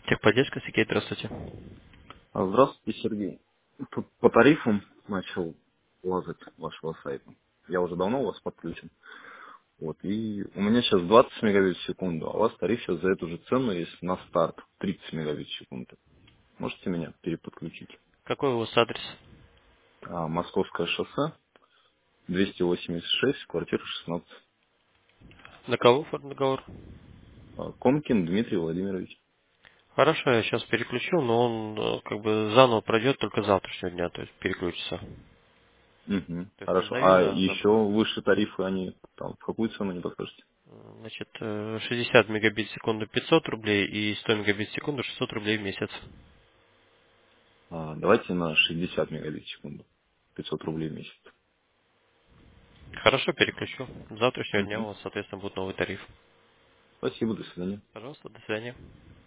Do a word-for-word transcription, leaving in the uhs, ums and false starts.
Техподдержка, Сергей, здравствуйте. А, Здравствуйте, Сергей. Тут по тарифам начал лазать вашего сайта. Я уже давно у вас подключен. Вот, и у меня сейчас двадцать мегабит в секунду, а у вас тариф сейчас за эту же цену есть на старт тридцать мегабит в секунду. Можете меня переподключить? Какой у вас адрес? А, Московское шоссе, двести восемьдесят шесть, квартира шестнадцать. На кого оформлен договор? А, Комкин Дмитрий Владимирович. Хорошо, я сейчас переключу, но он э, как бы заново пройдет только с завтрашнего дня, то есть переключится. Угу, То есть хорошо. создаю, А да, еще завтра. выше тарифы, они там в какую цену не подскажете? Э, Значит, э, шестьдесят мегабит в секунду пятьсот рублей и сто мегабит в секунду шестьсот рублей в месяц. А, давайте на шестьдесят мегабит в секунду. пятьсот рублей в месяц. Хорошо, переключу. С завтрашнего дня у Мгм. вас, соответственно, будет новый тариф. Спасибо, до свидания. Пожалуйста, до свидания.